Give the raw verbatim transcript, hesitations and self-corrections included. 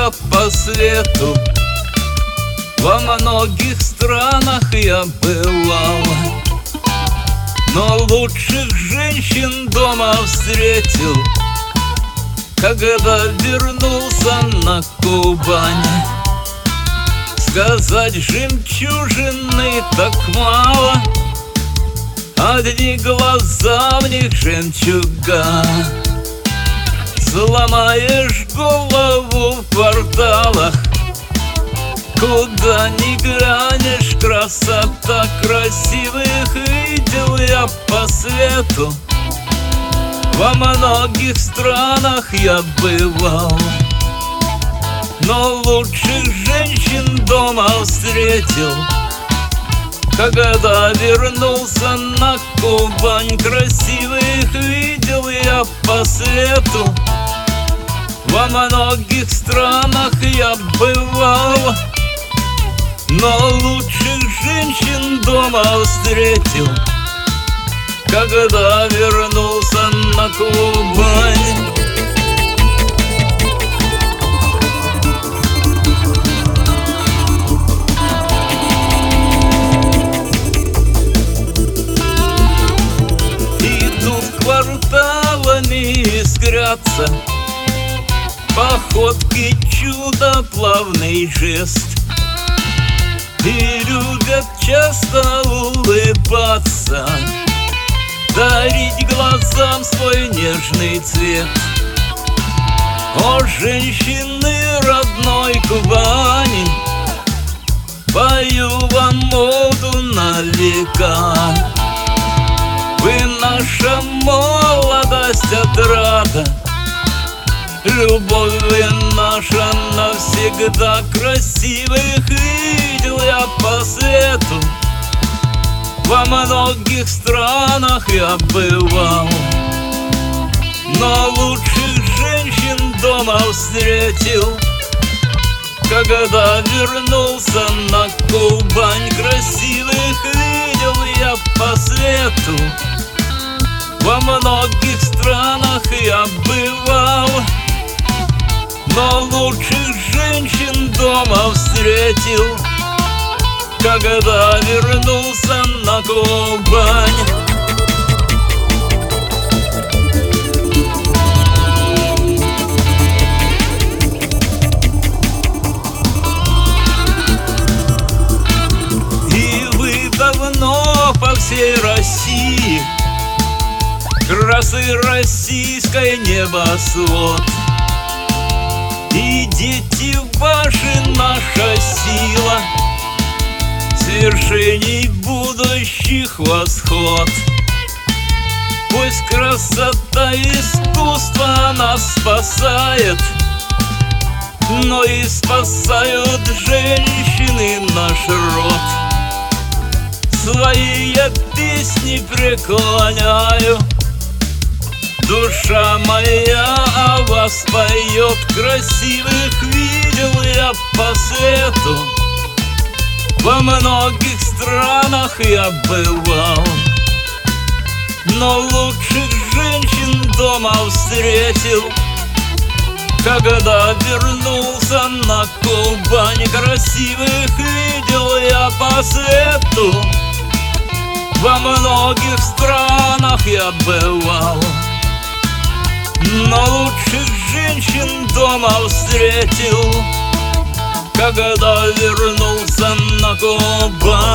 я по свету, во многих странах я бывал, но лучших женщин дома встретил, когда вернулся на Кубань. Сказать, жемчужины так мало, одни глаза, в них жемчуга. Сломаешь голову в кварталах, куда ни глянешь, красота. Красивых видел я по свету, во многих странах я бывал, но лучших женщин дома встретил, когда вернулся на Кубань. Красивых видел я по свету, во многих странах я бывал, но лучших женщин дома встретил, когда вернулся на Кубань. Кварталами искрятся походки, чудо, плавный жест, и любят часто улыбаться, дарить глазам свой нежный цвет. О, женщины родной Кубани, пою вам моду на века. Вы наша молодость, отрада, любовь вы наша навсегда. Красивых видел я по свету, во многих странах я бывал, но лучших женщин дома встретил, когда вернулся на Кубань. Красивых видел я по свету, во многих странах я бывал, но лучших женщин дома встретил, когда вернулся на Кубань. По всей России красы российской небосвод, и дети ваши наша сила, свершений будущих восход. Пусть красота искусства нас спасает, но и спасают женщины наш род. Свои я песни преклоняю, душа моя о вас поет. Красивых видел я по свету, во многих странах я бывал, но лучших женщин дома встретил, когда вернулся на Кубань. Красивых видел я по свету, во многих странах я бывал, но лучших женщин дома встретил, когда вернулся на Кубань.